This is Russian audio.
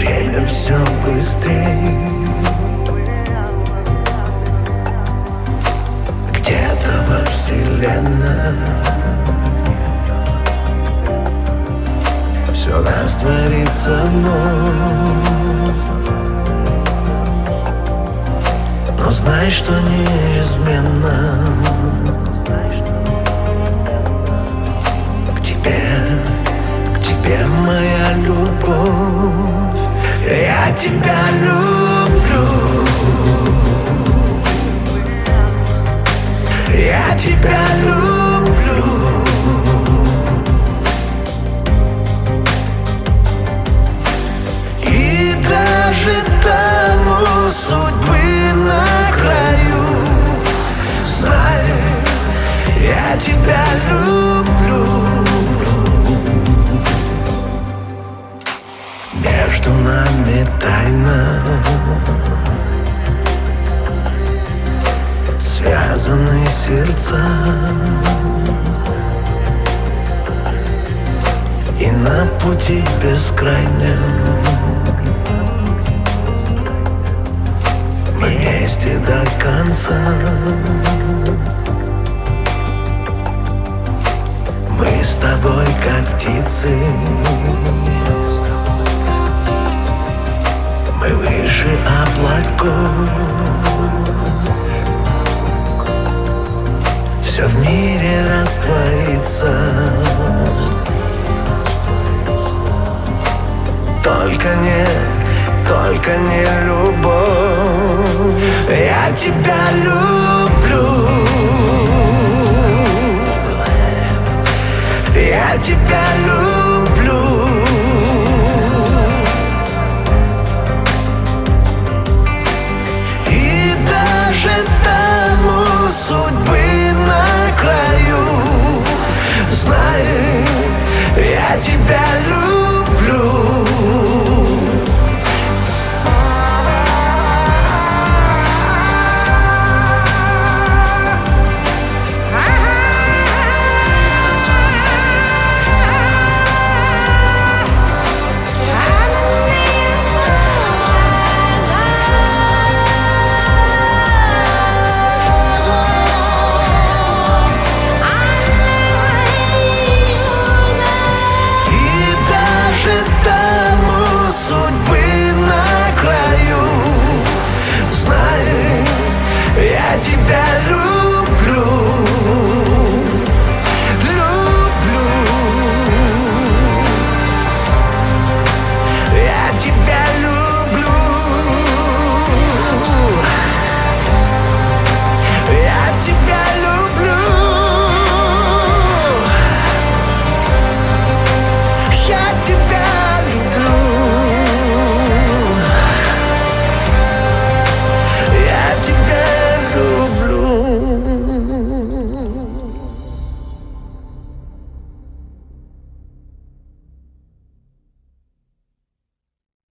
время все быстрее. Где-то во вселенной все растворится вновь. Но знай, что неизменно к тебе моя любовь. Я тебя люблю, я тебя люблю. И даже там у судьбы на краю, знай, я тебя люблю. Между нами тайна, связаны сердца, и на пути бескрайнем мы вместе до конца. Мы с тобой как птицы, мы выше облаков. Все в мире растворится, только не любовь. Я тебя люблю, я тебя люблю.